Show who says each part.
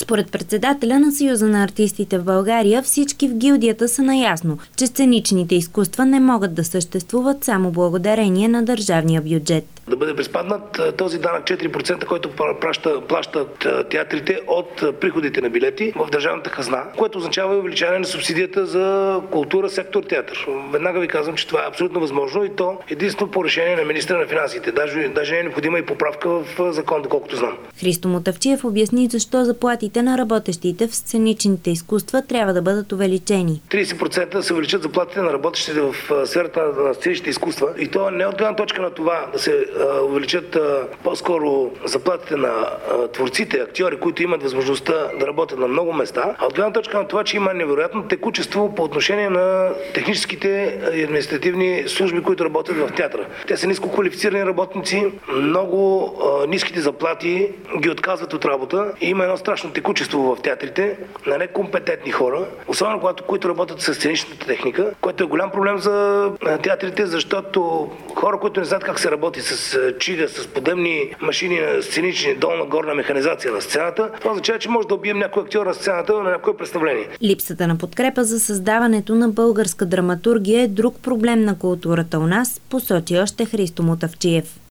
Speaker 1: Според председателя на Съюза на артистите в България, всички в гилдията са наясно, че сценичните изкуства не могат да съществуват само благодарение на държавния бюджет.
Speaker 2: Да бъде приспаднат този данък 4%, който плащат театрите от приходите на билети в държавната хазна, което означава увеличаване на субсидията за култура, сектор театър. Веднага ви казвам, че това е абсолютно възможно и то единствено по решение на министра на финансите. Даже е необходима и поправка в закон, доколкото знам.
Speaker 1: Христо Мутафчиев обясни защо заплатите на работещите в сценичните изкуства трябва да бъдат увеличени.
Speaker 2: 30% се увеличат заплатите на работещите в сферата на сценичните изкуства и то не от гледна точка на това да се увеличат по-скоро заплатите на творците, актьори, които имат възможността да работят на много места, а от гледна точка на това, че има невероятно текучество по отношение на техническите и административни служби, които работят в театъра. Те са ниско квалифицирани работници, много ниските заплати ги отказват от работа и има едно страшно текучество в театрите на некомпетентни хора, особено които работят с сценичната техника, което е голям проблем за театрите, защото хора, които не знаят как се работи с чига, с подъемни машини на сценични, долна-горна механизация на сцената, това означава, че може да убием някой актьор на сцената на някое представление.
Speaker 1: Липсата на подкрепа за създаването на българска драматургия е друг проблем на културата у нас, посочи още Христо Мутафчиев.